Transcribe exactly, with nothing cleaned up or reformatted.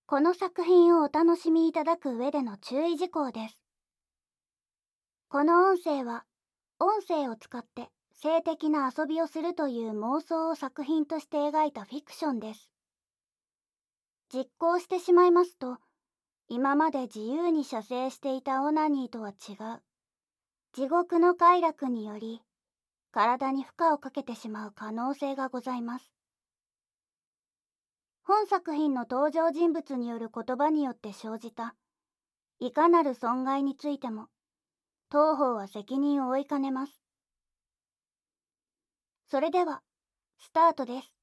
この作品をお楽しみいただく上での注意事項です。この音声は、音声を使って性的な遊びをするという妄想を作品として描いたフィクションです。実行してしまいますと、今まで自由に射精していたオナニーとは違う、地獄の快楽により、体に負荷をかけてしまう可能性がございます。本作品の登場人物による言葉によって生じた、いかなる損害についても、当方は責任を負いかねます。それでは、スタートです。